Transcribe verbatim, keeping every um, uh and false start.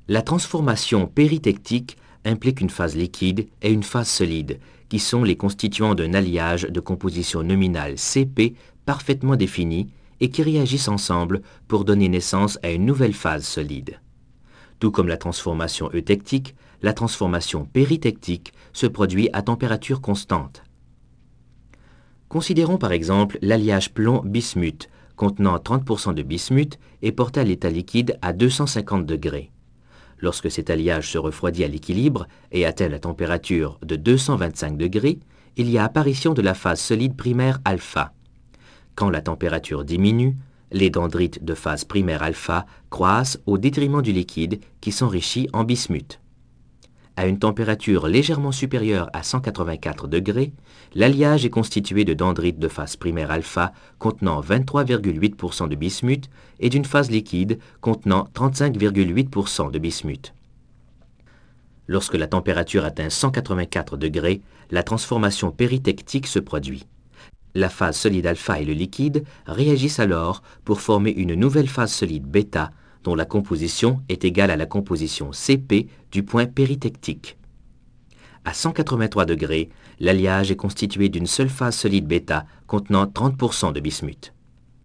La transformation péritectique implique une phase liquide et une phase solide, qui sont les constituants d'un alliage de composition nominale C P parfaitement définis et qui réagissent ensemble pour donner naissance à une nouvelle phase solide. Tout comme la transformation eutectique, la transformation péritectique se produit à température constante. Considérons par exemple l'alliage plomb-bismuth contenant trente pour cent de bismuth et porté à l'état liquide à deux cent cinquante degrés. Lorsque cet alliage se refroidit à l'équilibre et atteint la température de deux cent vingt-cinq degrés, il y a apparition de la phase solide primaire alpha. Quand la température diminue, les dendrites de phase primaire alpha croissent au détriment du liquide qui s'enrichit en bismuth. À une température légèrement supérieure à cent quatre-vingt-quatre degrés, l'alliage est constitué de dendrites de phase primaire alpha contenant vingt-trois virgule huit pour cent de bismuth et d'une phase liquide contenant trente-cinq virgule huit pour cent de bismuth. Lorsque la température atteint cent quatre-vingt-quatre degrés, la transformation péritectique se produit. La phase solide alpha et le liquide réagissent alors pour former une nouvelle phase solide bêta dont la composition est égale à la composition C P du point péritectique. À cent quatre-vingt-trois degrés, l'alliage est constitué d'une seule phase solide bêta contenant trente pour cent de bismuth.